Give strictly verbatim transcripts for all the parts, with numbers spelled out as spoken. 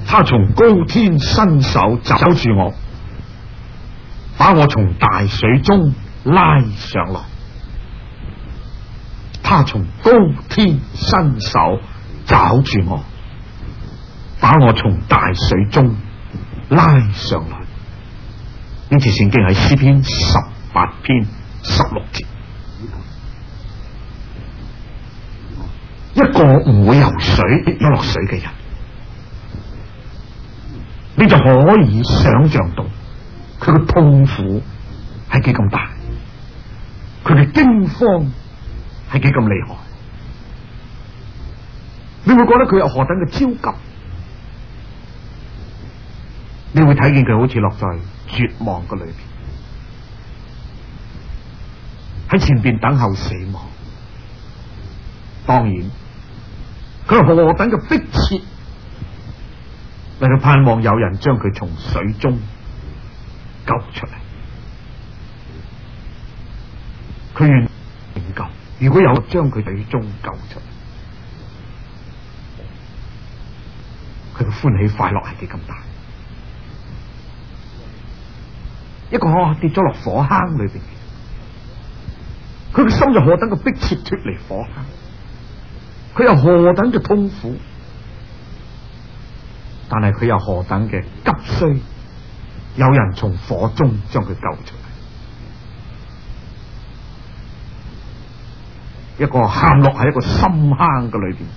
他從高天伸手抓住我，把我從大水中拉上來。他從高天伸手抓住我，把我從大水中拉上來。呢次聖經喺詩篇十八篇十六節。一個唔會游水跌咗落水嘅人，你就可以想象到佢嘅痛苦係幾咁大，佢嘅驚慌係幾咁厲害，你會覺得佢有何等嘅焦急，你會睇見佢好似落在絕望嘅裏邊，喺前邊等候死亡。當然佢係何等嘅迫切嚟到盼望有人將佢從水中救出嚟，佢願拯救。如果有將佢水中救出嚟，佢嘅歡喜快樂係幾咁大。一個跌咗落火坑裏邊，佢嘅心就何等嘅迫切脫離火坑，佢又何等嘅痛苦，但係佢又何等嘅急需有人從火中將佢救出嚟。一個陷落喺一個深坑嘅裏邊，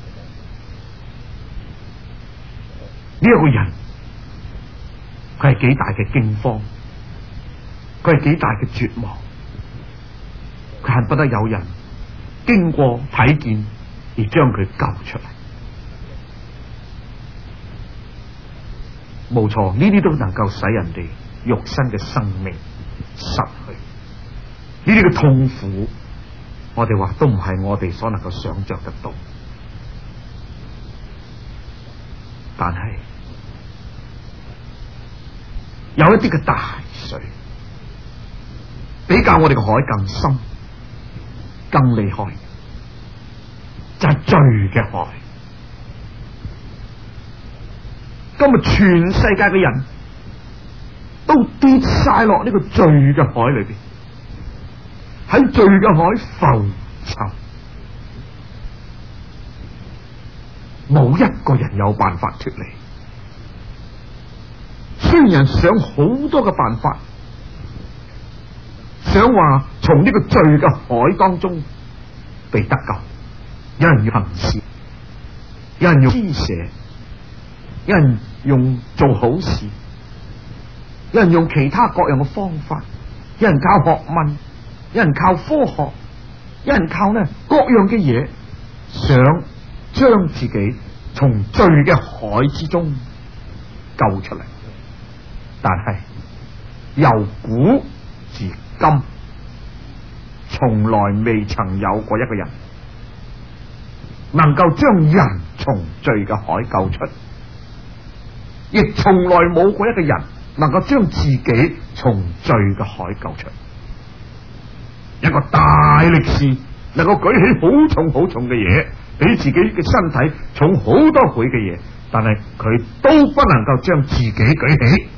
呢一個人佢係幾大嘅驚慌，佢係幾大嘅絕望，佢恨不得有人經過睇見而將佢救出嚟。冇錯，呢啲都能夠使人哋肉身嘅生命失去。呢啲嘅痛苦，我哋話都唔係我哋所能夠想象得到。但係有一啲嘅大水，比較我哋嘅海更深、更厲害，就係罪嘅海。今日全世界嘅人都跌晒落呢個罪嘅海裏邊，喺罪嘅海浮沉，冇一個人有辦法脫離。雖然人想好多嘅辦法，想話從呢個罪嘅海當中被得救，有人要行善，有人要施捨，有人用做好事，有人用其他各樣嘅方法，有人靠學問，有人靠科學，有人靠呢各樣嘅嘢，想將自己從罪嘅海之中救出嚟。但係由古至今，從來未曾有過一個人能夠將人從罪嘅海救出，亦從來冇過一個人能夠將自己從罪嘅海救出。一個大力士能夠舉起好重好重嘅嘢，比自己嘅身體重好多倍嘅嘢，但係佢都不能夠將自己舉起。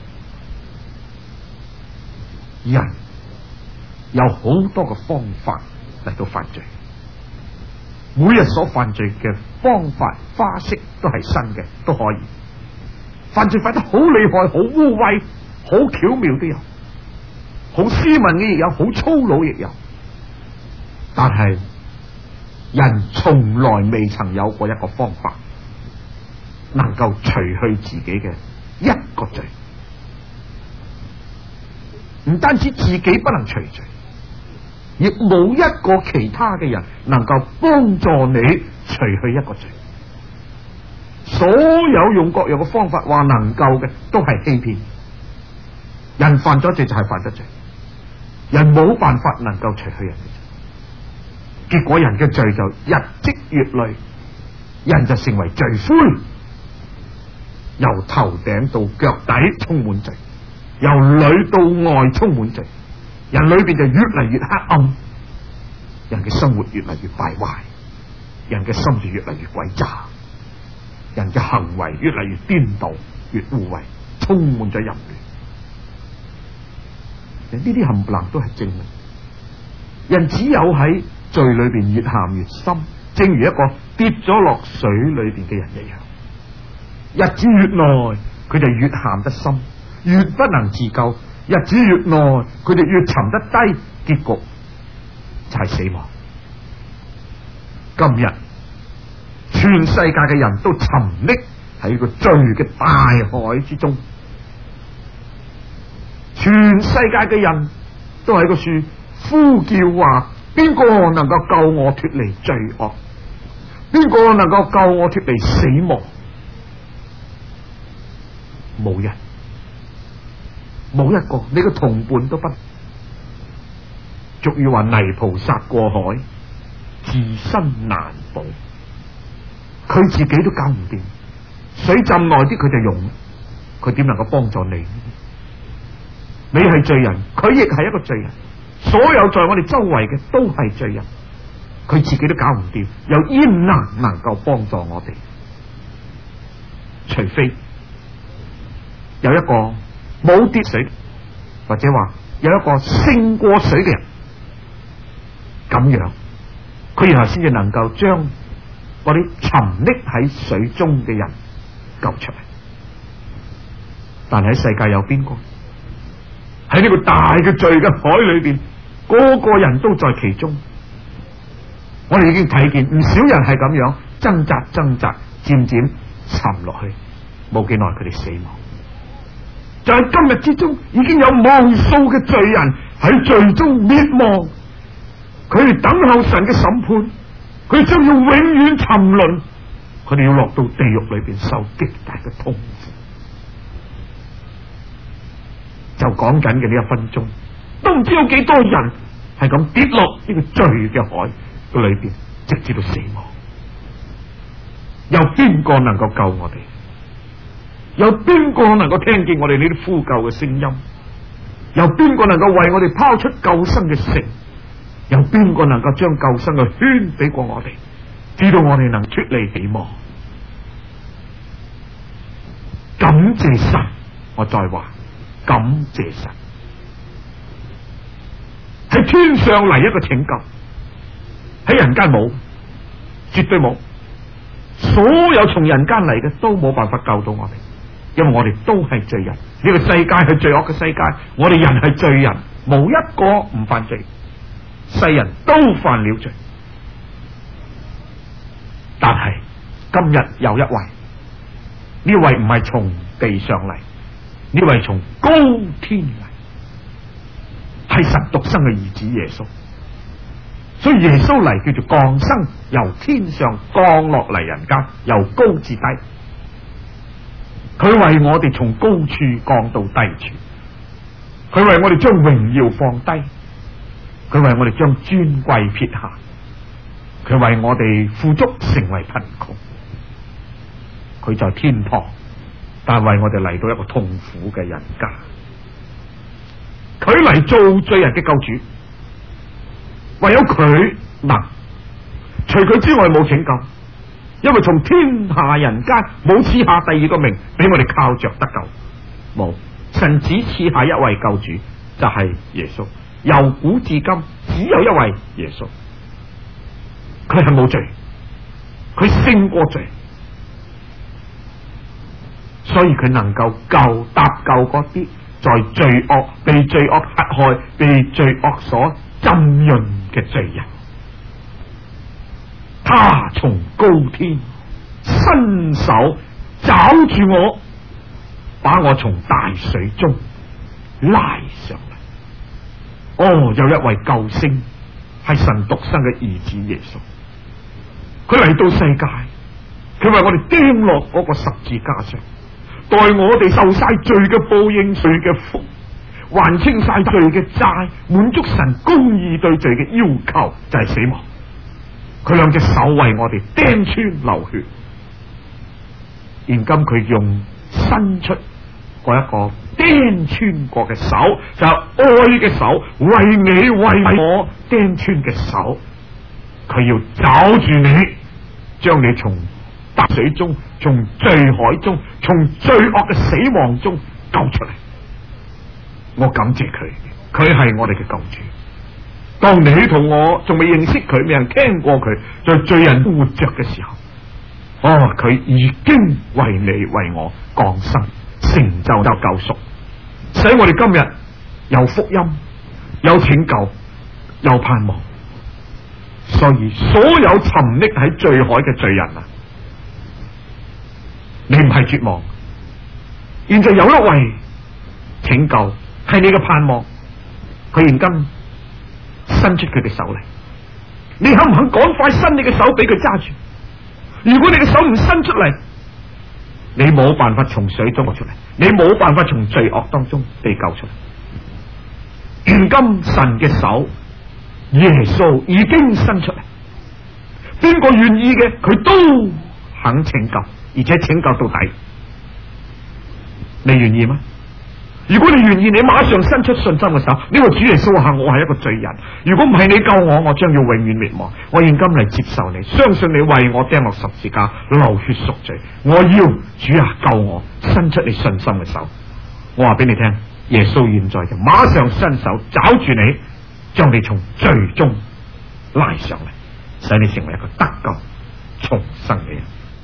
人有好多嘅方法嚟到犯罪，每日所犯罪嘅方法花式都係新嘅，都可以犯罪犯得好厲害、好污穢、好巧妙都有，好斯文嘅亦有，好粗魯亦有。但係人從來未曾有過一個方法能夠除去自己嘅一個罪。唔單止自己不能除罪，亦冇一個其他嘅人能夠幫助你除去一個罪。所有用各樣嘅方法話能夠嘅，都係欺騙。人犯咗罪就係犯咗罪，人冇辦法能夠除去人嘅罪，結果人嘅罪就日積月累，人就成為罪魁，由頭頂到腳底充滿罪，由裏到外充滿罪，人裏邊就越嚟越黑暗，人嘅生活越嚟越敗壞，人嘅心就越嚟越詭詐， 人嘅行為越嚟越顛倒，越污穢，充滿咗淫亂。呢啲冚唪唥都係證明，人只有喺罪裏邊越陷越深，正如一個跌咗落水裏邊嘅人一樣。日子越耐，佢哋越陷得深，越不能自救；日子越耐，佢哋越沉得低，結局就係死亡。今日全世界嘅人都沉溺喺個罪嘅大海之中，全世界嘅人都喺個處呼叫話：邊個能夠救我脫離罪惡？邊個能夠救我脫離死亡？冇人，冇一個，你個同伴都不。俗語話：泥菩薩過海，自身難保。佢自己都搞唔掂，水浸耐啲佢就溶，佢點能夠幫助你？你係罪人，佢亦係一個罪人，所有在我哋周圍嘅都係罪人，佢自己都搞唔掂，又焉能能夠幫助我哋？除非有一個冇跌水，或者話有一個勝過水嘅人，咁樣佢然後先至能夠將嗰啲沉溺喺水中嘅人救出嚟。但係喺世界有邊個喺呢個大嘅罪嘅海裏邊，個個人都在其中？我哋已經睇見唔少人係咁樣掙扎掙扎，漸漸沉落去，冇幾耐佢哋死亡。就喺今日之中，已經有無數嘅罪人喺罪中滅亡，佢哋等候神嘅審判，佢將要永遠沉淪，佢哋要落到地獄裏邊受極大嘅痛苦。就講緊嘅呢一分鐘，都唔知有幾多人係咁跌落呢個罪嘅海嘅裏邊，直至到死亡。有邊個能夠救我哋？有邊個能夠聽見我哋呢啲呼救嘅聲音？有邊個能夠為我哋拋出救生嘅繩？有邊個能夠將救生嘅圈俾過我哋，知道我哋能脫離死亡？感謝神！我再話，感謝神！喺天上嚟一個拯救，喺人間冇，絕對冇。所有從人間嚟嘅都冇辦法救到我哋，因為我哋都係罪人。呢個世界係罪惡嘅世界，我哋人係罪人，冇一個唔犯罪。世人都犯了罪，但係今日有一位，呢位唔係從地上嚟，呢位從高天嚟，係神獨生嘅兒子耶穌。所以耶穌嚟叫做降生，由天上降落嚟人間，由高至低。佢為我哋從高處降到低處，佢為我哋將榮耀放低，佢為我哋將尊貴撇下，佢為我哋富足成為貧窮。佢在天堂，但為我哋嚟到一個痛苦嘅人間。佢嚟做罪人嘅救主，唯有佢能，除佢之外冇拯救，因為從天下人間冇賜下第二個名俾我哋靠着得救，冇。神只賜下一位救主，就係耶穌。由古至今只有一位耶穌，佢係冇罪，佢勝過罪，所以佢能夠救搭救嗰啲在罪惡被罪惡迫害、被罪惡所浸潤嘅罪人。他從高天伸手抓住我，把我從大水中拉上嚟。哦，有一位救星，係神獨生嘅兒子耶穌。佢嚟到世界，佢為我哋釘落嗰個十字架上，代我哋受晒罪嘅報應、罪嘅福，還清晒罪嘅債，滿足神公義對罪嘅要求，就係死亡。佢兩隻手為我哋釘穿流血，現今佢用伸出嗰一個釘穿過嘅手，就係愛嘅手，為你為我釘穿嘅手，佢要找住你，將你從大水中從罪海中，從罪惡嘅死亡中救出嚟。我感謝佢，佢係我哋嘅救主。當你同我仲未認識佢，未人聽過佢，在罪人都活着嘅時候，哦，佢已經為你為我降生，成就咗救贖，使我哋今日有福音，有拯救，有盼望。所以所有沉溺喺罪海嘅罪人啊，你唔係絕望，現在有一位拯救係你嘅盼望，佢現今伸出佢嘅手嚟，你肯唔肯趕快伸你嘅手俾佢揸住？如果你嘅手唔伸出嚟，你冇辦法從水中出嚟，你冇辦法從罪惡當中被救出嚟。現今神嘅手，耶穌已經伸出嚟，邊個願意嘅，佢都肯拯救，而且拯救到底。你願意嗎？如果你願意，你馬上伸出信心嘅手，呢個主耶穌話：我係一個罪人，如果唔係你救我，我將要永遠滅亡。我現今嚟接受你，相信你為我釘落十字架，流血贖罪。我要主啊，救我，伸出你信心嘅手。我話俾你聽，耶穌現在就馬上伸手抓住你，將你從罪中拉上嚟，使你成為一個得救重生嘅人。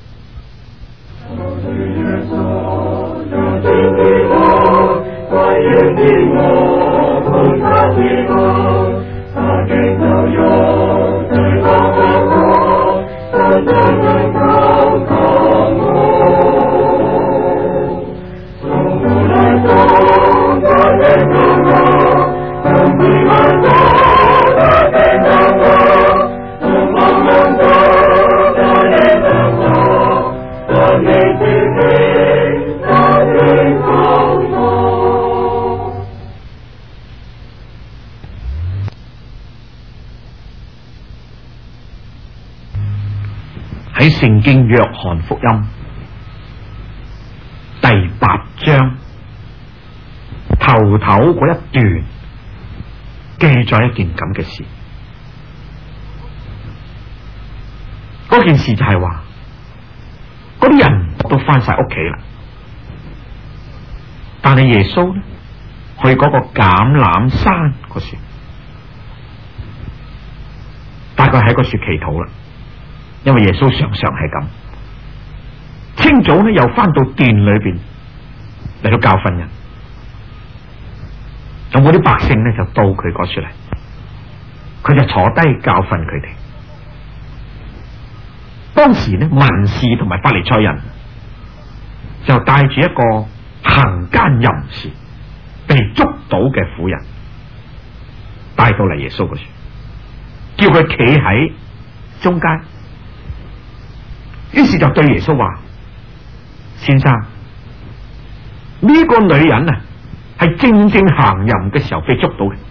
喺聖經約翰福音第八章頭頭嗰一段記載一件咁嘅事，嗰件事就係話嗰啲人都翻晒屋企啦，但係耶穌呢去嗰個橄欖山嗰處，大概喺嗰處祈禱啦。因為耶穌常常係咁，清早呢又翻到殿裏邊嚟到教訓人，咁嗰啲百姓呢就到佢嗰處嚟，佢就坐低教訓佢哋。當時呢，文士同埋法利賽人就帶住一個行奸淫士被捉到嘅婦人帶到嚟耶穌嗰處，叫佢企喺中間。於是就對耶穌話：先生，呢、這個女人啊，係正正行淫嘅時候被捉到嘅。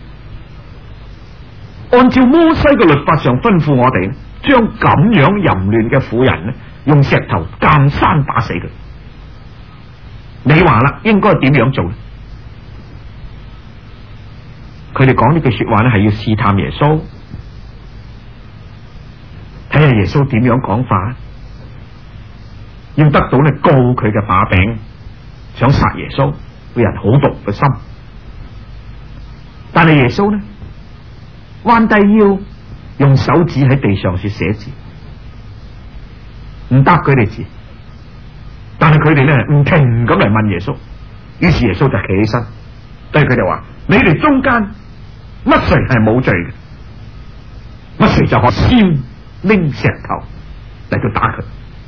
按照摩西嘅律法上吩咐我哋，將咁樣淫亂嘅婦人呢，用石頭監山打死佢。你話啦，應該點樣做呢？佢哋講呢句說話呢，係要試探耶穌，睇下耶穌點樣講法。要得到咧告佢嘅把柄，想殺耶穌，個人好毒嘅心。但係耶穌呢，彎低腰，用手指喺地上是寫字，唔答佢哋字。但係佢哋咧唔停咁嚟問耶穌，於是耶穌就企起身，對佢哋話：你哋中間乜誰係冇罪嘅，乜誰就可先拎石頭嚟到打佢。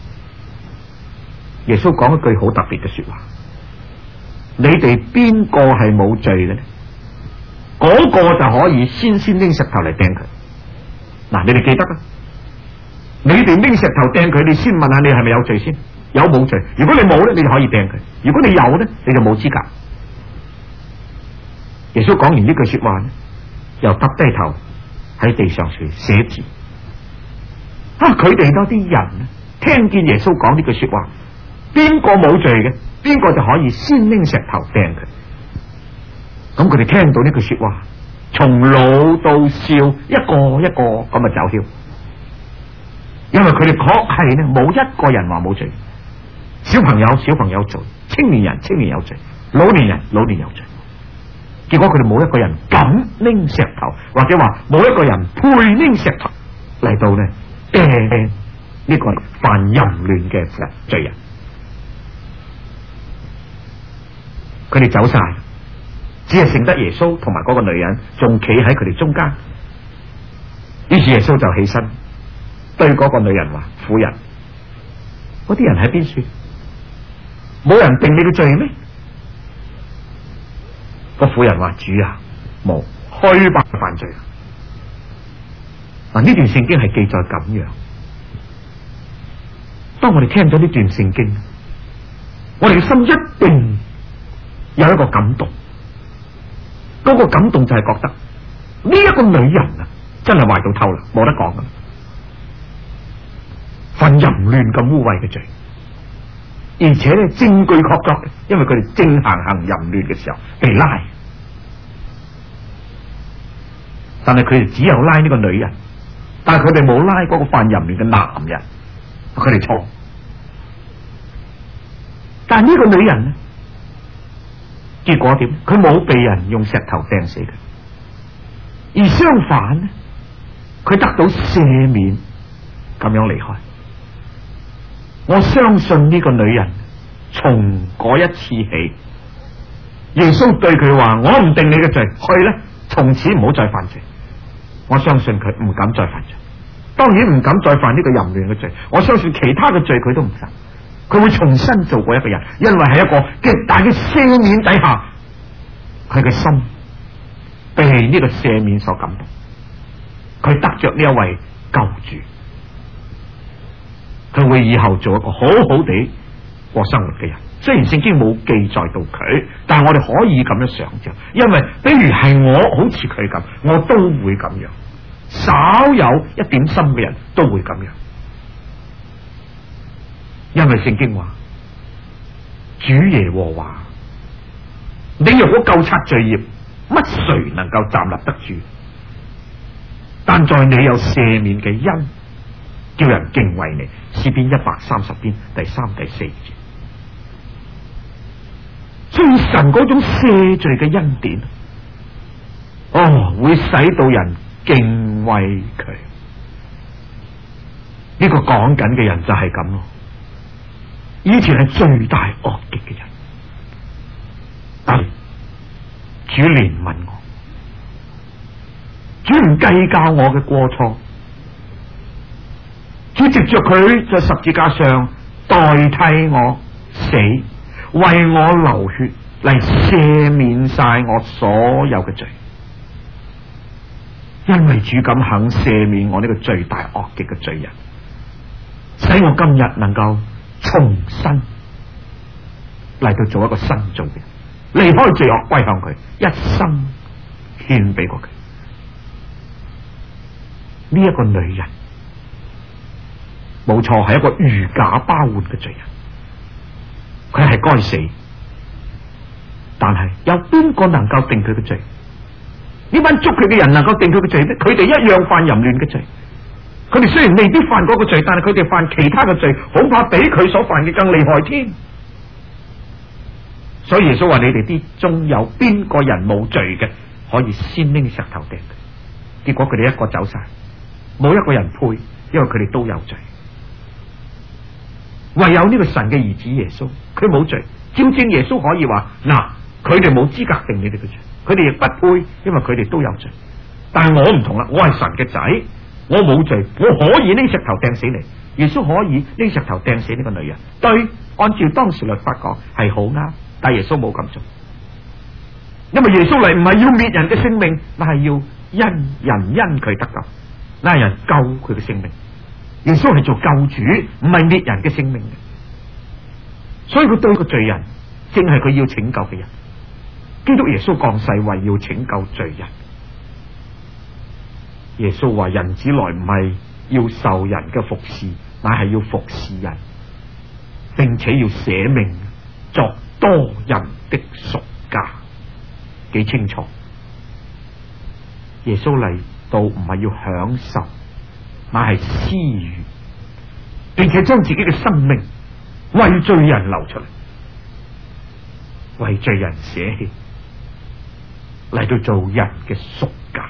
耶穌講一句好特別嘅說話：你哋邊個係冇罪嘅呢？嗰個就可以先先拎石頭嚟掟佢。嗱，你哋記得啊？你哋拎石頭掟佢，你先問下你係咪有罪先？有冇罪？如果你冇咧，你就可以掟佢；如果你有咧，你就冇資格。耶穌講完呢句說話咧，又耷低頭喺地上寫寫字。啊！佢哋多啲人聽見耶穌講呢句說話。邊個冇罪嘅，邊個就可以先拎石頭掟佢。咁佢哋聽到呢句說話，從老到少，一個一個咁啊走竅。因為佢哋確係呢冇一個人話冇罪， 小朋友小朋友有罪，青年人青年有罪，老年人老年有罪。結果佢哋冇一個人敢拎石頭，或者話冇一個人配拎石頭嚟到呢掟呢個犯淫亂嘅罪人。佢哋走晒，只係剩得耶穌同埋嗰個女人仲企喺佢哋中間。於是耶穌就起身對嗰個女人話：婦人，嗰啲人喺邊處？冇人定你嘅罪咩？個婦人話：主啊，冇，虛白犯罪。嗱，呢段聖經係記載咁樣。當我哋聽咗呢段聖經，我哋嘅心一定有一個感動。嗰個感動就係覺得呢一個女人啊，真係壞到透啦，冇得講噶，犯淫亂咁污穢嘅罪，而且咧證據確鑿嘅，因為佢哋正行行淫亂嘅時候被拉，但係佢哋只有拉呢個女人，但係佢哋冇拉嗰個犯淫亂嘅男人，佢哋錯。但係呢個女人呢，結果點？佢冇被人用石頭掟死嘅，而相反呢，佢得到赦免，咁樣離開。我相信呢個女人從嗰一次起，耶穌對佢話：我唔定你嘅罪，去咧，從此唔好再犯罪。我相信佢唔敢再犯罪，當然唔敢再犯呢個淫亂嘅罪。我相信其他嘅罪佢都唔犯，佢會重新做過一個人，因為喺一個極大嘅赦免底下，佢嘅心被呢個赦免所感動，佢得着呢一位救主，佢會以後做一個好好地過生活嘅人。雖然聖經冇記載到佢，但係我哋可以咁樣想象，因為比如係我好似佢咁，我都會咁樣，稍有一點心嘅人都會咁樣。因為聖經話：主耶和華，你若果究察罪孽，乜誰能夠站立得住？但在你有赦免嘅恩，叫人敬畏你。詩篇一百三十篇第三、第四節。所以神嗰種赦罪嘅恩典，哦，會使到人敬畏佢。呢個講緊嘅人就係咁咯。以前係最大惡極嘅人，但主憐憫我，主唔計較我嘅過錯，主藉着佢在十字架上代替我死，為我流血嚟赦免晒我所有嘅罪。因為主咁肯赦免我呢個最大惡極嘅罪人，使我今日能夠重新嚟到做一個新造嘅人，離開罪惡歸向佢，一生獻俾過佢。呢一個女人冇錯，係一個如假包換嘅罪人，佢係該死，但係有邊個能夠定佢嘅罪？呢班捉佢嘅人能夠定佢嘅罪咩？佢哋一樣犯淫亂嘅罪。佢哋雖然未必犯嗰個罪，但係佢哋犯其他嘅罪，恐怕比佢所犯嘅更厲害添。所以耶穌話：你哋啲中有邊個人冇罪嘅，可以先拎石頭掟佢。結果佢哋一個走晒，冇一個人配，因為佢哋都有罪。唯有呢個神嘅兒子耶穌，佢冇罪。照正耶穌可以話：嗱，佢哋冇資格定你哋嘅罪，佢哋亦不配，因為佢哋都有罪。但係我唔同啦，我係神嘅仔。我冇罪，我可以拎石頭掟死你。耶穌可以拎石頭掟死呢個女人，對，按照當時律法講係好啱，但係耶穌冇咁做，因為耶穌嚟唔係要滅人嘅性命，但係要因人因佢得救，拉人救佢嘅性命。耶穌係做救主，唔係滅人嘅性命嘅，所以佢對個罪人，正係佢要拯救嘅人。基督耶穌降世為要拯救罪人。耶穌話：人子來唔係要受人嘅服侍，乃係要服侍人，並且要捨命作多人的贖價。幾清楚？耶穌嚟到唔係要享受，乃係施予，並且將自己嘅生命為罪人流出嚟，為罪人捨棄，嚟到做人嘅贖價。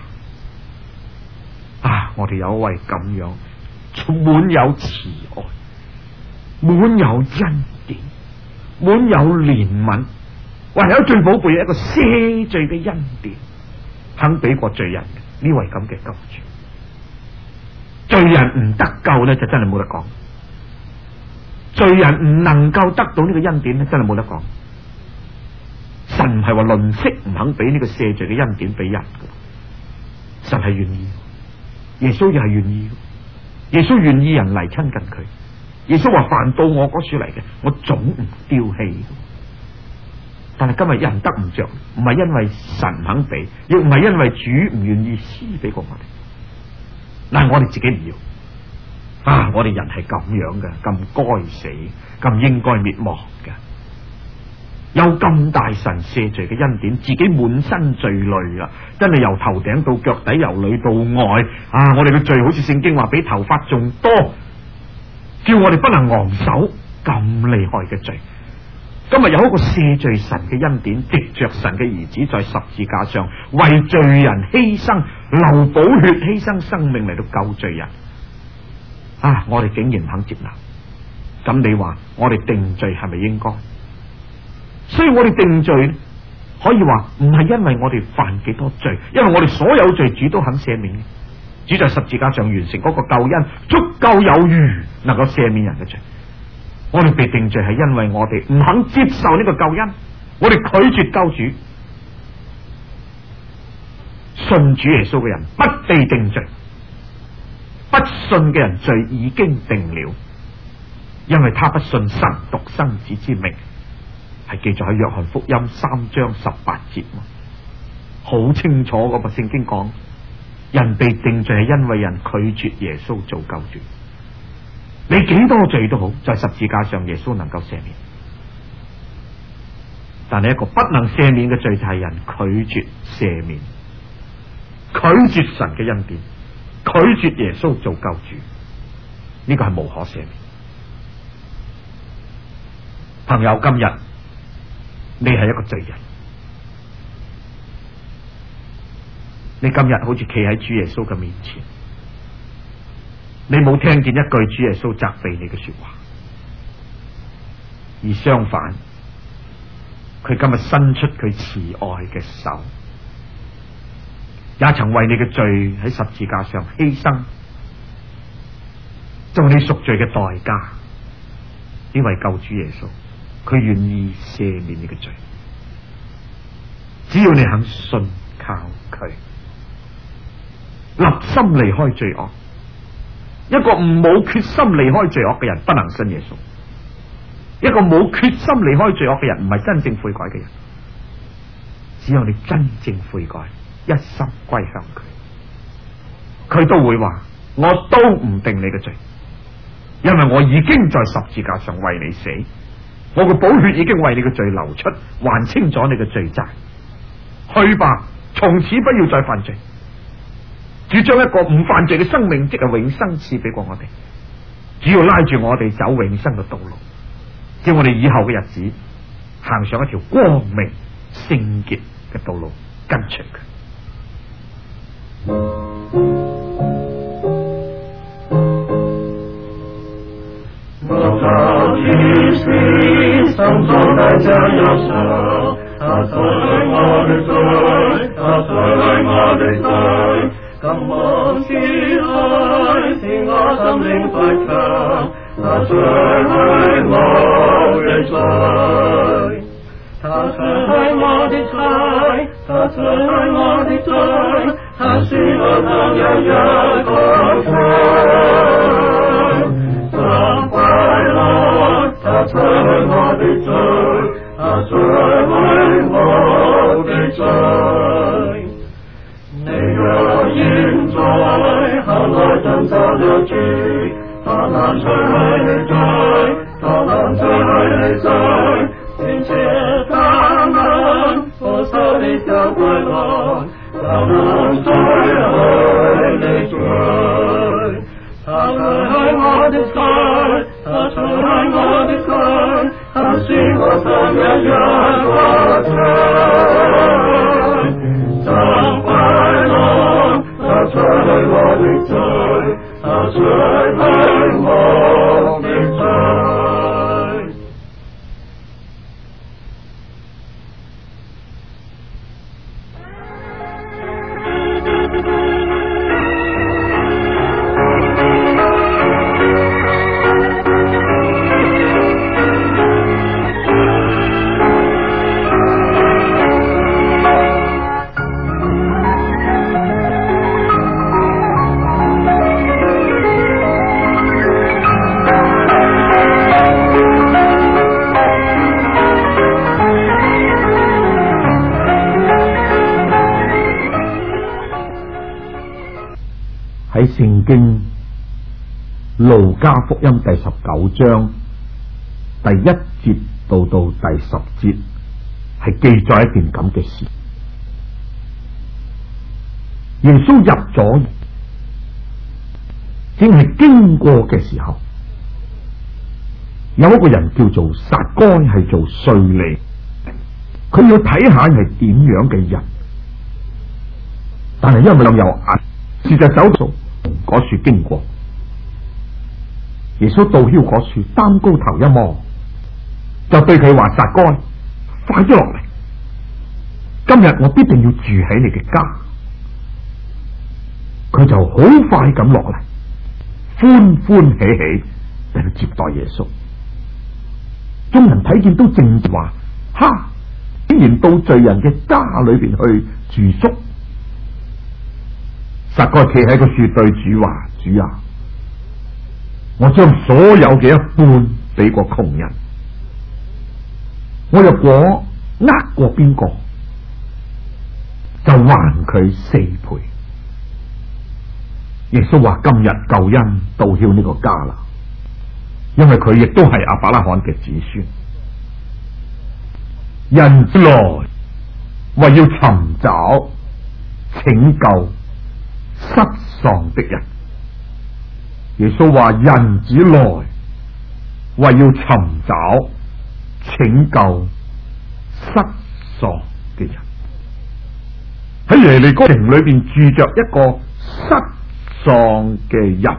啊！我哋有一位咁樣充滿有慈愛、滿有恩典、滿有憐憫，唯有最寶貝嘅一個赦罪嘅恩典，肯俾過罪人呢位咁嘅救主。罪人唔得救咧，就真係冇得講。罪人唔能夠得到呢個恩典咧，真係冇得講。神唔係話吝嗇唔肯俾呢個赦罪嘅恩典俾人嘅，神係願意。耶穌又係願意，耶穌願意人嚟親近佢。耶穌話：凡到我嗰處嚟嘅，我總唔丟棄。但係今日人得唔着，唔係因為神唔肯俾，亦唔係因為主唔願意施俾過我哋。嗱，我哋自己唔要啊！我哋人係咁樣嘅，咁該死，咁應該滅亡嘅。有咁大神赦罪嘅恩典，自己滿身罪累啦，真係由頭頂到腳底，由裏到外啊！我哋嘅罪好似聖經話比頭髮仲多，叫我哋不能昂首。咁厲害嘅罪，今日有一個赦罪神嘅恩典，藉着神嘅兒子在十字架上為罪人犧牲，流寶血，犧牲生命嚟到救罪人啊！我哋竟然唔肯接納，咁你話我哋定罪係咪應該？所以我哋定罪可以話唔係因為我哋犯幾多罪，因為我哋所有罪主都肯赦免。主在十字架上完成嗰個救恩，足夠有餘能夠赦免人嘅罪。我哋被定罪係因為我哋唔肯接受呢個救恩，我哋拒絕救主。信主耶穌嘅人不被定罪，不信嘅人罪已經定了，因為他不信神獨生子之名。係記載喺約翰福音三章十八節，好清楚嗰個聖經講，人被定罪係因為人拒絕耶穌做救主。你幾多罪都好，在十字架上耶穌能夠赦免，但係一個不能赦免嘅罪就係人拒絕赦免，拒絕神嘅恩典，拒絕耶穌做救主，呢個係無可赦免。朋友，今日你係一個罪人，你今日好似企喺主耶穌嘅面前，你冇聽見一句主耶穌責備你嘅說話，而相反，佢今日伸出佢慈愛嘅手，也曾為你嘅罪喺十字架上犧牲，做你贖罪嘅代價。呢位救主耶穌，佢願意赦免你嘅罪，只要你肯信靠佢，立心離開罪惡。一個唔冇決心離開罪惡嘅人，不能信耶穌。一個冇決心離開罪惡嘅人，唔係真正悔改嘅人。只有你真正悔改，一心歸向佢，佢都會話：我都唔定你嘅罪，因為我已經在十字架上為你死。我嘅寶血已經為你嘅罪流出，還清咗你嘅罪債。去吧，從此不要再犯罪。主將一個唔犯罪嘅生命，即係永生賜俾過我哋。主要拉住我哋走永生嘅道路，叫我哋以後嘅日子行上一條光明聖潔嘅道路，跟隨佢。 心中大家有手，他除去我的罪，他除去我的罪，今望慈愛使我心靈快強，他除去我的罪，他除去我的罪，他除去我的罪，他使我能有一個罪，神快樂，他除去我的罪，他除去我的罪。你若現在後來尋找了主，他能除去你罪，他能除去你罪，並且他能保守你小快樂，他能除去你罪，他除去我的罪，他除去我的罪。 心一一發出，真快樂灑出我的罪，灑出我的罪。 喺聖經路加福音第十九章第一節到到第十節，係記載一件咁嘅事。耶穌入咗，正係經過嘅時候，有一個人叫做撒該，係做稅吏，佢要睇下係點樣嘅人，但係因為有眼，事就走到嗰樹經過。耶穌倒梟嗰樹，擔高頭一望，就對佢話：撒該，快啲落嚟，今日我必定要住喺你嘅家。佢就好快咁落嚟，歡歡喜喜嚟到接待耶穌。眾人睇見都正話：哈，竟然到罪人嘅家裏邊去住宿。撒該企喺個樹對主話：主啊，我將所有嘅一半俾過窮人，我若果呃過邊個，就還佢四倍。耶穌話：今日救恩到梟呢個家啦，因為佢亦都係亞伯拉罕嘅子孫。人子來為要尋找拯救失喪的人。耶穌話：人子來為要尋找拯救失喪嘅人。喺耶利哥城裏邊住着一個失喪嘅人，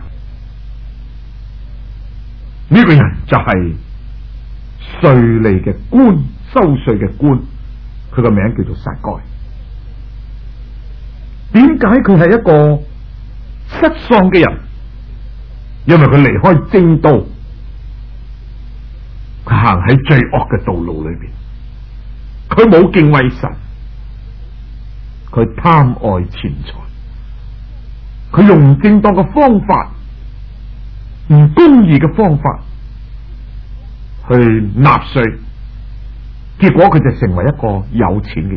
呢、這個人就係稅吏嘅官，收稅嘅官，佢個名叫做撒該。點解佢係一個失喪嘅人？因為佢離開正道，佢行喺罪惡嘅道路裏邊，佢冇敬畏神，佢貪愛錢財，佢用唔正當嘅方法，唔公義嘅方法去納稅，結果佢就成為一個有錢嘅人。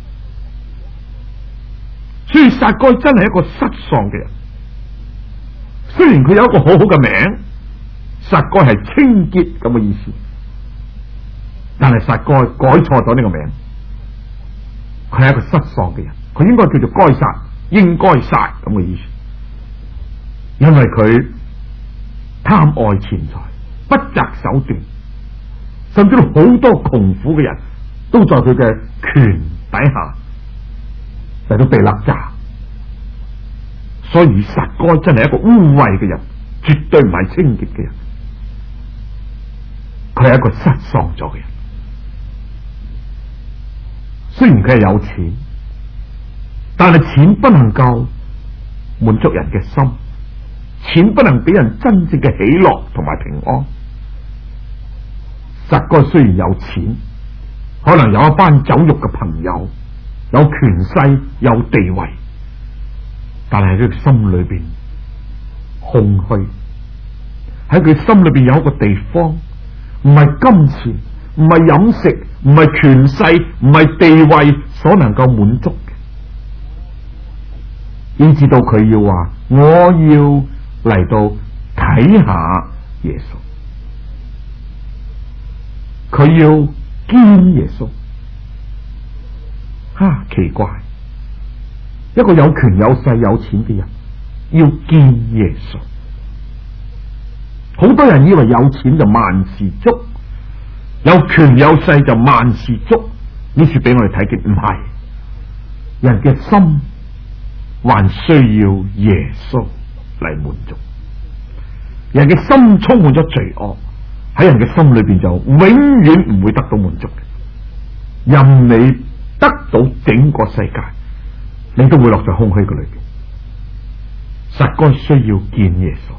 所以撒該真係一個失喪嘅人。雖然佢有一個好好嘅名，撒該係清潔咁嘅意思，但係撒該改錯咗呢個名，佢係一個失喪嘅人，佢應該叫做該撒，應該殺咁嘅意思。因為佢貪愛錢財，不擇手段，甚至好多窮苦嘅人都在佢嘅權底下嚟到被勒詐。所以撒該真係一個污穢嘅人，絕對唔係清潔嘅人，佢係一個失喪咗嘅人。雖然佢係有錢，但係錢不能夠滿足人嘅心，錢不能俾人真正嘅喜樂同埋平安。撒該雖然有錢，可能有一班酒肉嘅朋友，有權勢，有地位，但係喺佢心裏邊空虛，喺佢心裏邊有一個地方，唔係金錢，唔係飲食，唔係權勢，唔係地位所能夠滿足嘅，以至到佢要話：我要嚟到睇下耶穌，佢要見耶穌。哈、啊，奇怪！一個有權有勢有錢嘅人要見耶穌，好多人以為有錢就萬事足， 有權有勢就萬事足。呢處俾我哋睇見，唔係人嘅心還需要耶穌嚟滿足。人嘅心充滿咗罪惡，喺人嘅心裏邊就永遠唔會得到滿足嘅。任你得到整個世界，你都會落在空虛嘅裏邊。實該需要見耶穌。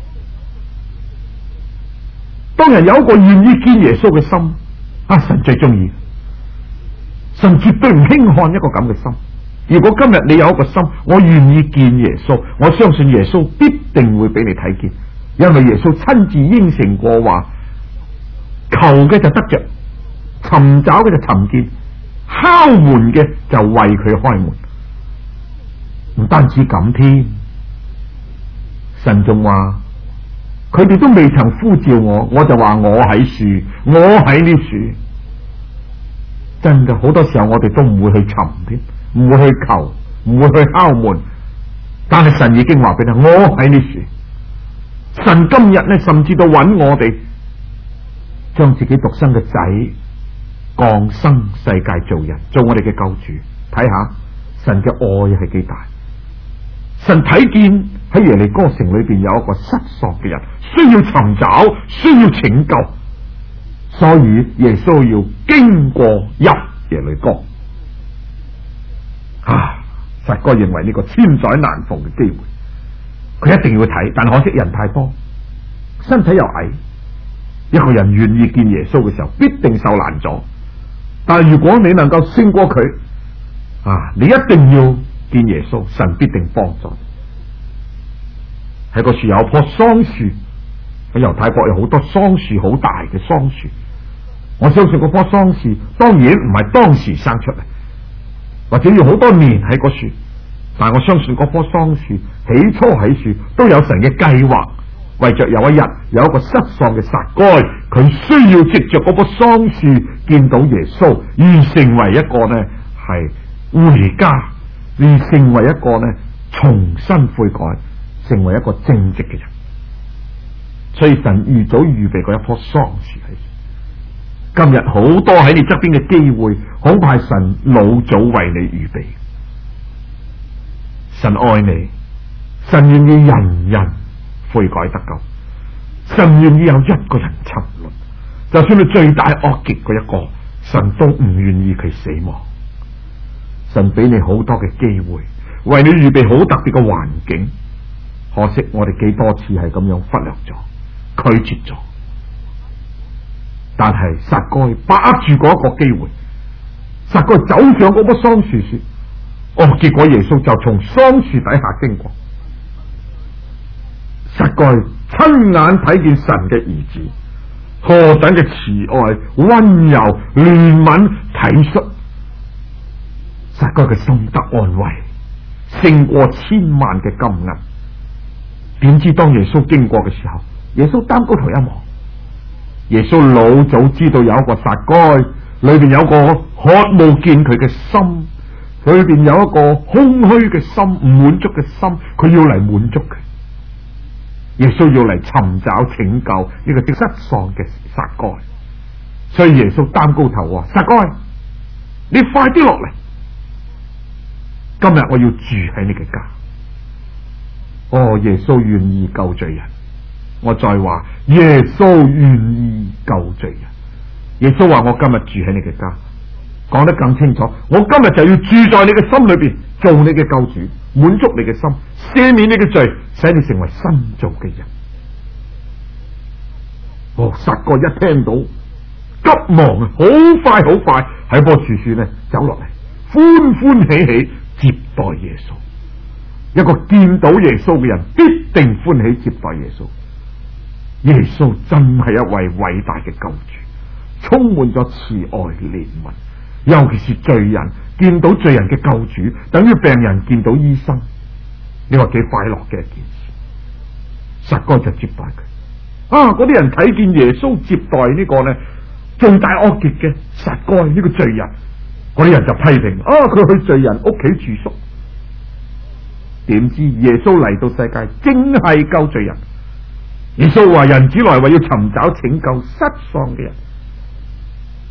當人有一個願意見耶穌嘅心，啊，神最中意。神絕對唔輕看一個咁嘅心。如果今日你有一個心，我願意見耶穌，我相信耶穌必定會俾你睇見，因為耶穌親自應承過話，求嘅就得着，尋找嘅就尋見，敲門嘅就為佢開門。唔單止咁添，神仲話佢哋都未曾呼召我，我就話我喺樹，我喺呢樹。真嘅，好多時候我哋都唔會去尋添，唔會去求，唔會去敲門，但係神已經話俾你，我喺呢樹。神今日咧，甚至到揾我哋，將自己獨生嘅仔降生世界做人，做我哋嘅救主。睇下神嘅愛係幾大。神睇見喺耶利哥城裏邊有一個失喪嘅人，需要尋找，需要拯救。所以耶穌要經過入耶利哥。啊，實哥認為呢個千載難逢嘅機會，佢一定要睇，但可惜人太多，身體又矮，一個人願意見耶穌嘅時候，必定受難咗。但係如果你能夠勝過佢，啊，你一定要見耶穌，神必定幫助。喺個樹有棵桑樹，喺猶太國有好多桑樹，好大嘅桑樹。我相信嗰棵桑樹當然唔係當時生出嚟，或者要好多年喺個樹，但我相信嗰棵桑樹起初喺樹都有神嘅計劃，為着有一日有一個失喪嘅撒該，佢需要藉着嗰棵桑樹見到耶穌，而成為一個呢係回家，而成為一個呢重新悔改，成為一個正直嘅人。所以神預早預備過一棵桑樹喺。今日好多喺你側邊嘅機會，恐怕神老早為你預備。神愛你，神願意人人悔改得救，神願意有一個人沉淪，就算佢罪大惡極嗰一個，神都唔願意佢死亡。神俾你好多嘅機會，為你預備好特別嘅環境，可惜我哋幾多次係咁樣忽略咗，拒絕咗。但係撒該把握住嗰一個機會，撒該走上嗰棵桑樹說：哦，結果耶穌就從桑樹底下經過。撒該親眼睇見神嘅兒子何等嘅慈愛、溫柔、憐憫、體恤，撒該嘅心得安慰，勝過千萬嘅金銀。點知當耶穌經過嘅時候，耶穌擔高頭一望。耶穌老早知道有一個撒該，裏邊有個渴慕見佢嘅心，裏邊有一個空虛嘅心，唔滿足嘅心，佢要嚟滿足佢。耶穌要嚟尋找拯救呢個失喪嘅撒該，所以耶穌擔高頭話：撒該，你快啲落嚟，今日我要住喺你嘅家。哦，耶穌願意救罪人。我再話，耶穌願意救罪人。耶穌話：我今日住喺你嘅家，講得更清楚。我今日就要住在你嘅心裏邊，做你嘅救主，滿足你嘅心，赦免你嘅罪，使你成為新造嘅人。哦，撒該一聽到，急忙啊，好快好快喺棵樹樹呢走落嚟，歡歡喜喜接待耶穌。一個見到耶穌嘅人，必定歡喜接待耶穌。耶穌真係一位偉大嘅救主，充滿咗慈愛憐憫，尤其是罪人見到罪人嘅救主，等於病人見到醫生，你話幾快樂嘅一件事。撒該就接待佢。啊，嗰啲人睇見耶穌接待呢個呢罪大惡極嘅撒該呢個罪人，嗰啲人就批評：啊，佢去罪人屋企住宿。點知耶穌嚟到世界，正係救罪人。耶穌話：人子來為要尋找拯救失喪嘅人。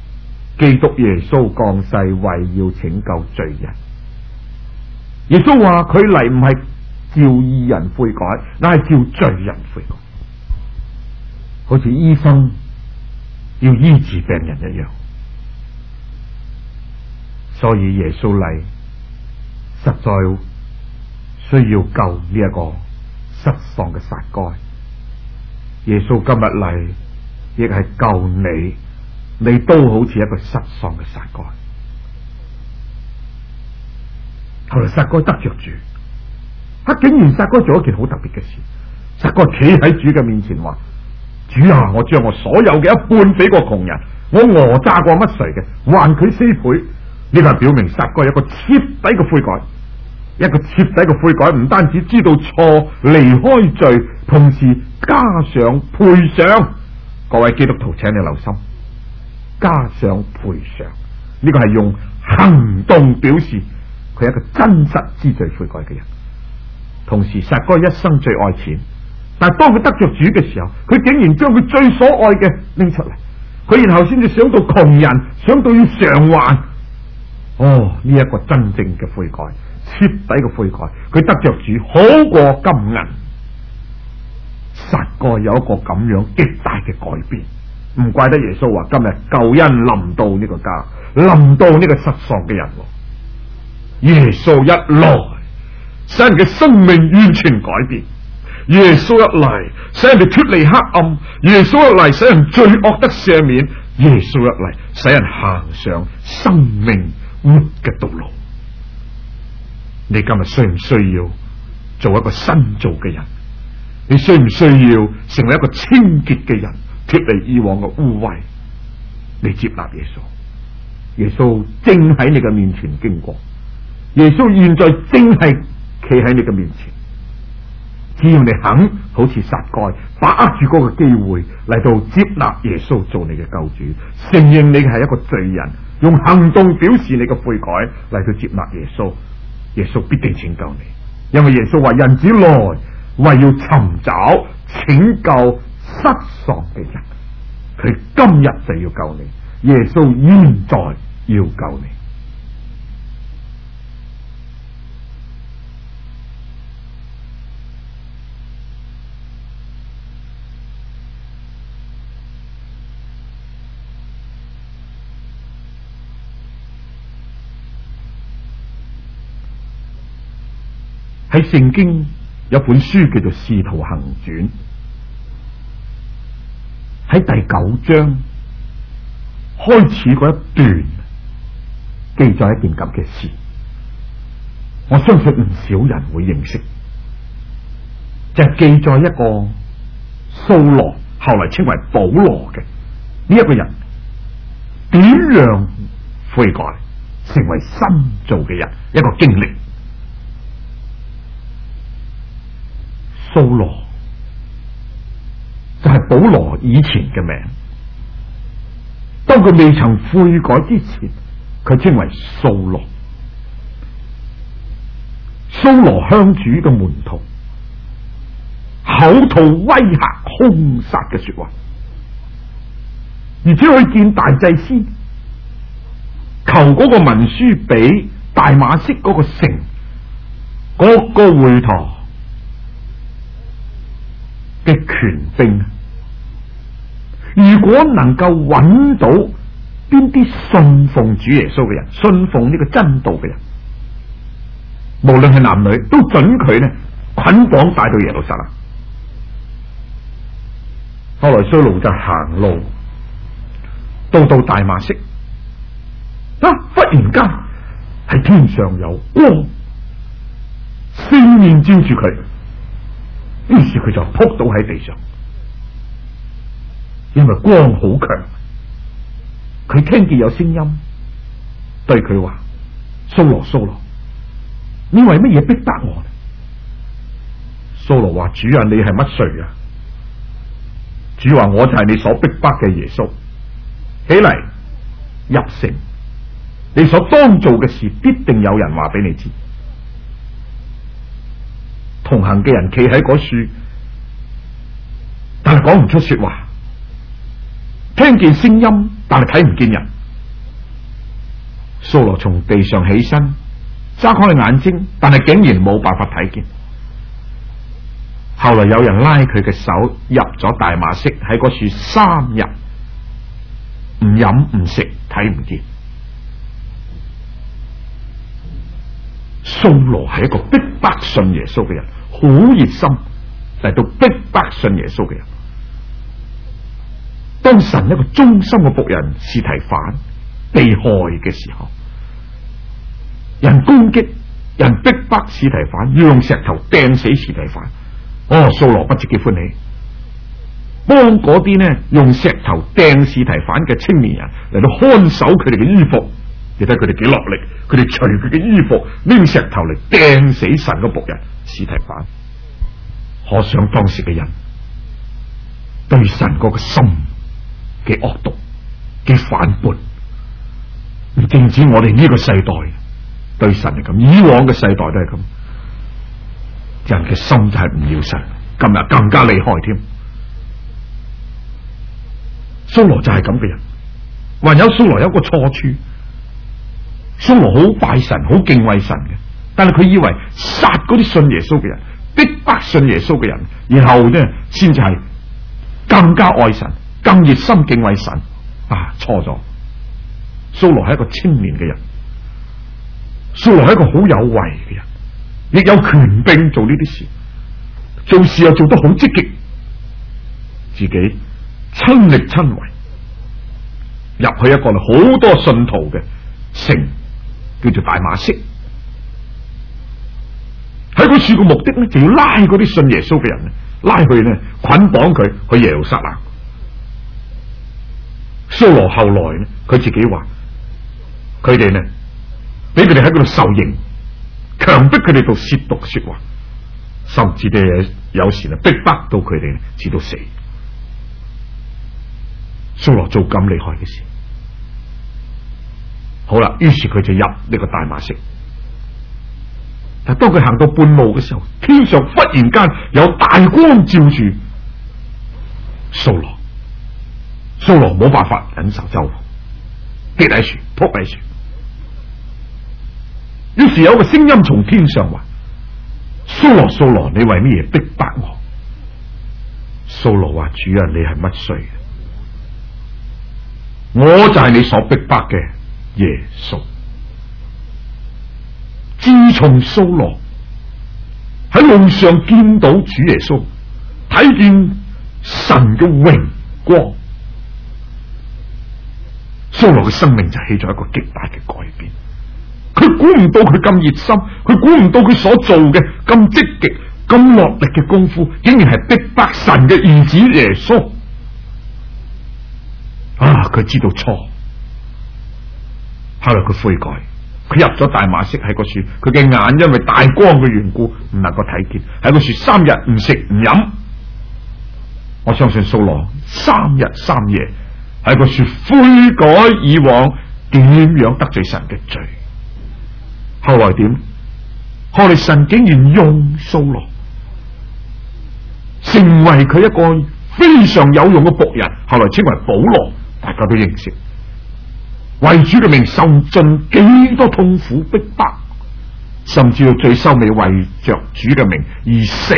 基督耶穌降世為要拯救罪人。耶穌話佢嚟唔係召義人悔改，乃係召罪人悔改，好似醫生要醫治病人一樣。所以耶穌嚟實在需要救呢一個失喪嘅撒該。耶穌今日嚟亦係救你，你都好似一個失喪嘅撒該。後來撒該得着主，他竟然撒該做一件好特別嘅事。撒該企喺主嘅面前話：主啊，我將我所有嘅一半俾個窮人，我訛詐過乜誰嘅，還佢四倍。呢個係表明撒該有一個徹底嘅悔改，一個徹底嘅悔改，唔單止知道錯，離開罪，同時加上賠償。各位基督徒，請你留心，加上賠償，呢個係用行動表示佢係一個真實知罪悔改嘅人。同時撒該一生最愛錢，但係當佢得着主嘅時候，佢竟然將佢最所愛嘅拎出嚟，佢然後先至想到窮人，想到要償還。哦，呢、這、一個真正嘅悔改，徹底嘅悔改，佢得着主好過金銀。撒該有一個咁樣極大嘅改變，唔怪得耶穌話今日救恩臨到呢個家，臨到呢個失喪嘅人。耶穌一來，使人嘅生命完全改變；耶穌一嚟，使人哋脫離黑暗；耶穌一嚟，使人罪惡得赦免；耶穌一嚟，使人行上生命活嘅道路。你今日需唔需要做一個新造嘅人？你需唔需要成為一個清潔嘅人，脫離以往嘅污穢？你接納耶穌，耶穌正喺你嘅面前經過，耶穌現在正係企喺你嘅面前。只要你肯好似撒該，把握住嗰個機會嚟到接納耶穌做你嘅救主，承認你係一個罪人，用行動表示你嘅悔改嚟到接納耶穌，耶穌必定拯救你。因為耶穌話：人子來為要尋找拯救失喪嘅人，佢今日就要救你。耶穌現在要救你。喺聖經有本書叫做《使徒行傳》，喺第九章開始嗰一段記載一件咁嘅事，我相信唔少人會認識，就係記載一個掃羅，後來稱為保羅嘅呢一個人，點樣悔改成為新造嘅人，一個經歷。掃羅就係保羅以前嘅名，當佢未曾悔改之前，佢稱為掃羅。掃羅向主嘅門徒口吐威嚇兇殺嘅說話，而且去見大祭司，求嗰個文書俾大馬色嗰個城嗰個會堂嘅權兵，如果能夠揾到邊啲信奉主耶穌嘅人，信奉呢個真道嘅人，無論係男女，都准佢呢捆綁帶到耶路撒冷。後來掃羅就行路到到大馬色，啊！忽然間喺天上有光，四面照住佢。於是佢就撲倒喺地上，因為光好強。佢聽見有聲音對佢話：掃羅，掃羅，你為乜嘢逼迫我呢？掃羅話：主啊，你係乜誰啊？主話：我就係你所逼迫嘅耶穌。起嚟，入城，你所當做嘅事必定有人話俾你知。同行嘅人企喺嗰處，但係講唔出說話，聽見聲音，但係睇唔見人。 掃羅從地上起身，睜開眼睛，但係竟然冇辦法睇見。後來有人拉佢嘅手入咗大馬色，喺嗰處三日唔飲唔食，睇唔見。掃羅係一個逼迫信耶穌嘅人，好熱心嚟到逼迫信耶穌嘅人。當神一個忠心嘅僕人司提反被害嘅時候，人攻擊、人逼迫司提反，要用石頭掟死司提反。哦，掃羅不知幾歡喜，幫嗰啲呢用石頭掟司提反嘅青年人嚟到看守佢哋嘅衣服。你睇佢哋幾落力，佢哋除佢嘅衣服，拎石頭嚟掟死神嘅僕人司提反。可想當時嘅人對神嗰個心嘅惡毒嘅反叛，唔淨止我哋呢個世代對神係咁，以往嘅世代都係咁。人嘅心就係唔要神，今日更加厲害添。掃羅就係咁嘅人，還有掃羅有一個錯處。掃羅好拜神，好敬畏神嘅，但係佢以為殺嗰啲信耶穌嘅人，逼迫信耶穌嘅人，然後呢先至係更加愛神，更熱心敬畏神。啊，錯咗！掃羅係一個青年嘅人，掃羅係一個好有為嘅人，亦有權柄做呢啲事，做事又做得好積極，自己親力親為入去一個好多信徒嘅城，叫做大馬色。喺嗰處嘅目的咧，就要拉嗰啲信耶穌嘅人，拉去呢捆綁佢去耶路撒冷。掃羅後來呢，佢自己話，佢哋呢俾佢哋喺嗰度受刑，強迫佢哋讀褻瀆說話，甚至咧有時呢逼迫到佢哋至到死。掃羅做咁厲害嘅事，好啦，於是佢就入呢個大馬色。但當佢行到半路嘅時候，天上忽然間有大光照住掃羅，掃羅冇辦法忍受，就跌喺樹，扑喺樹。於是有個聲音從天上話：掃羅，掃羅，你為乜嘢逼迫我？掃羅話：主啊，你係乜衰？我就係你所逼迫嘅耶穌。自從掃羅喺路上見到主耶穌，睇見神嘅榮光，掃羅嘅生命就起咗一個極大嘅改變。佢估唔到佢咁熱心，佢估唔到佢所做嘅咁積極、咁落力嘅功夫，竟然係逼迫神嘅兒子耶穌。啊！佢知道錯，後來佢悔改。佢入咗大馬色喺個樹，佢嘅眼因為大光嘅緣故唔能夠睇見，喺個樹三日唔食唔飲。我相信掃羅三日三夜喺個樹悔改以往點樣得罪神嘅罪。後來點？後來神竟然用掃羅成為佢一個非常有用嘅僕人，後來稱為保羅，大家都認識。為主嘅名受盡幾多痛苦逼迫，甚至到最收尾為着主嘅名而死。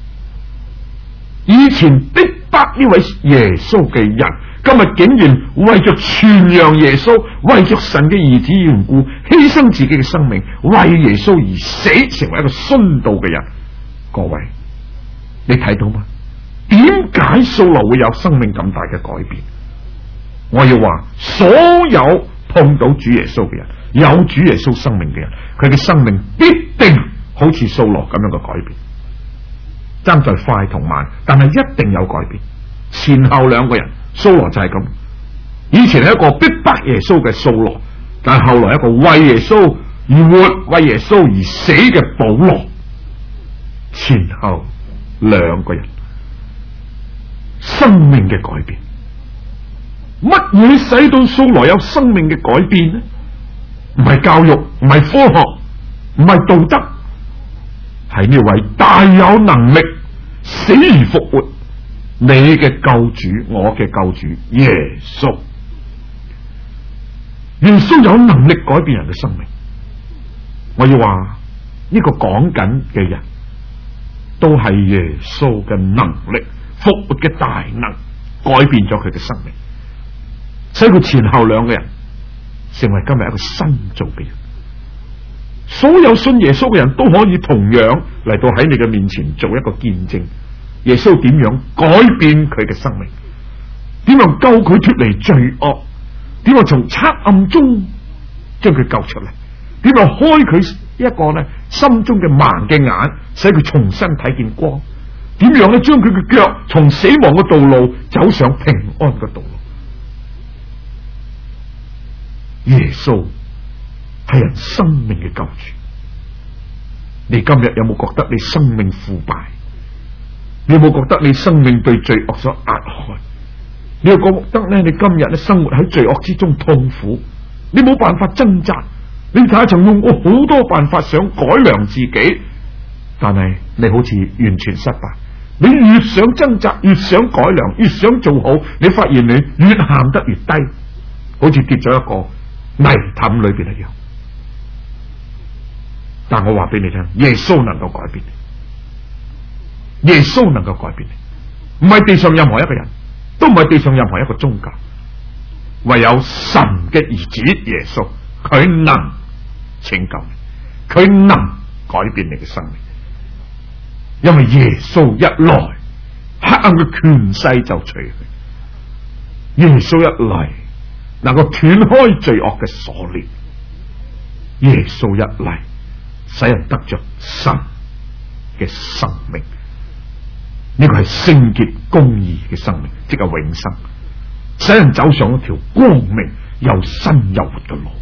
以前逼迫呢位耶穌嘅人，今日竟然為着傳揚耶穌，為着神嘅兒子緣故，犧牲自己嘅生命，為耶穌而死，成為一個殉道嘅人。各位，你睇到嗎？點解掃羅會有生命咁大嘅改變？我要話，所有碰到主耶穌嘅人，有主耶穌生命嘅人，佢嘅生命必定好似掃羅咁樣嘅改變。爭在快同慢，但係一定有改變。前後兩個人，掃羅就係咁。以前係一個逼迫耶穌嘅掃羅，但係後來一個為耶穌而活、為耶穌而死嘅保羅。前後兩個人生命嘅改變。乜嘢使到掃羅有生命嘅改變呢？唔係教育，唔係科學，唔係道德，係呢位大有能力死而復活，你嘅救主，我嘅救主耶穌。 耶穌有能力改變人嘅生命。我要話呢個講緊嘅人，都係耶穌嘅能力、復活嘅大能改變咗佢嘅生命，使佢前後兩個人成為今日一個新造嘅人。所有信耶穌嘅人都可以同樣嚟到喺你嘅面前做一個見證，耶穌點樣改變佢嘅生命，點樣救佢脫離罪惡，點樣從黑暗中將佢救出嚟，點樣開佢一個呢心中嘅盲嘅眼，使佢重新睇見光，點樣呢將佢嘅腳從死亡嘅道路走上平安嘅道路。耶穌係人生命嘅救主。你今日有冇覺得你生命腐敗？你有冇覺得你生命被罪惡所壓害？你又覺得呢？你今日咧生活喺罪惡之中痛苦，你冇辦法掙扎。你睇下曾用過好多辦法想改良自己，但係你好似完全失敗。你越想掙扎，越想改良，越想做好，你發現你越行得越低，好似跌咗一個泥凼裏邊一樣。但我話俾你聽，耶穌能夠改變你，耶穌能夠改變你，唔係地上任何一個人，都唔係地上任何一個宗教，唯有神嘅兒子耶穌，佢能拯救你，佢能改變你嘅生命。因為耶穌一來，黑暗嘅權勢就除去；耶穌一嚟，能夠斷開罪惡嘅鎖鏈；耶穌一嚟，使人得着神嘅生命。呢個係聖潔公義嘅生命，即係永生，使人走上一條光明又新又活嘅路。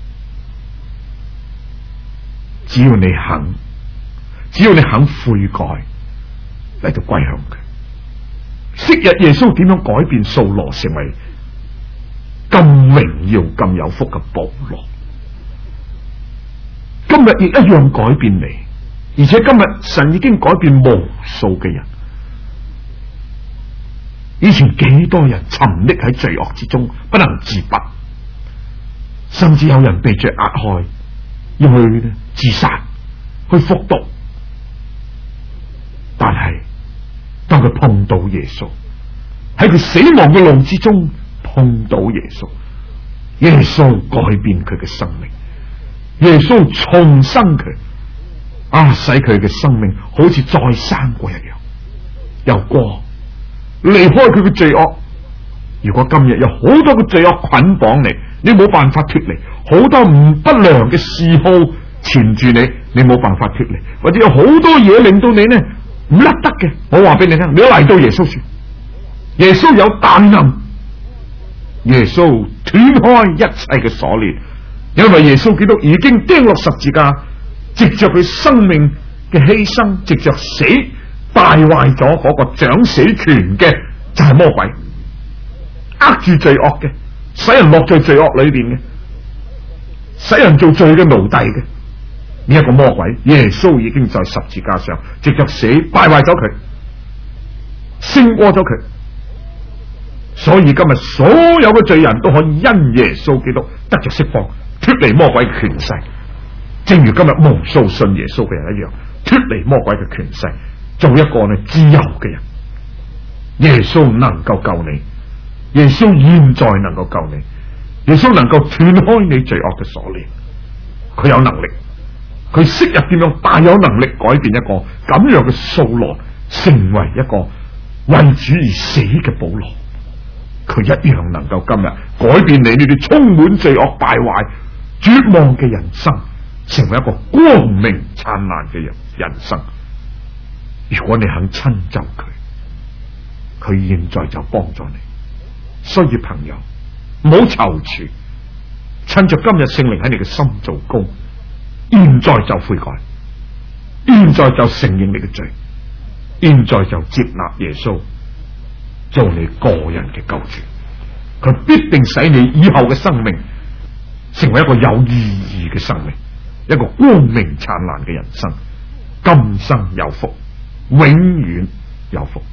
只要你肯，只要你肯悔改，嚟到歸向佢。昔日耶穌點樣改變掃羅成為咁榮耀、咁有福嘅保羅，今日亦一樣改變你。而且今日神已經改變無數嘅人。以前幾多人沉溺喺罪惡之中不能自拔，甚至有人被罪壓害，要去自殺、去服毒。但係當佢碰到耶穌，喺佢死亡嘅路之中碰到耶穌，耶穌改變佢嘅生命，耶穌重生佢，啊，使佢嘅生命好似再生過一樣，又過離開佢嘅罪惡。如果今日有好多嘅罪惡捆綁你，你冇辦法脫離，好多唔不良嘅嗜好纏住你，你冇辦法脫離，或者有好多嘢令到你呢唔甩得嘅，我話俾你聽，你都嚟到耶穌處，耶穌有大能，耶穌斷開一切嘅鎖鏈，因為耶穌基督已經釘落十字架，藉着佢生命嘅犧牲，藉着死敗壞咗嗰個掌死權嘅就係魔鬼，扼住罪惡嘅，使人落在罪惡裏邊嘅，使人做罪嘅奴隸嘅。呢一個魔鬼，耶穌已經在十字架上藉着死敗壞咗佢，勝過咗佢。所以今日所有嘅罪人都可以因耶穌基督得着釋放，脫離魔鬼嘅權勢。正如今日無數信耶穌嘅人一樣，脫離魔鬼嘅權勢，做一個呢自由嘅人。耶穌能夠救你，耶穌現在能夠救你，耶穌能夠斷開你罪惡嘅鎖鏈。佢有能力，佢昔日點樣大有能力改變一個咁樣嘅掃羅，成為一個為主而死嘅保羅。佢一樣能夠今日改變你呢啲充滿罪惡敗壞絕望嘅人生，成為一個光明燦爛嘅人人生。如果你肯親就佢，佢現在就幫助你。所以朋友唔好躊躇，趁着今日聖靈喺你嘅心做工，現在就悔改，現在就承認你嘅罪，現在就接納耶穌做你個人嘅救主。佢必定使你以後嘅生命成為一個有意義嘅生命，一個光明燦爛嘅人生，今生有福，永遠有福。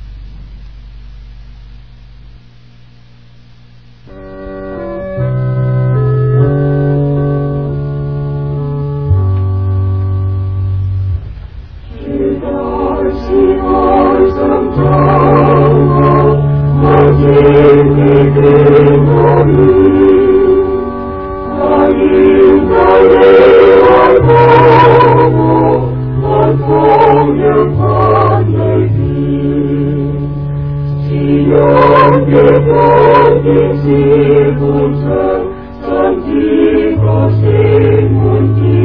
個是滿意。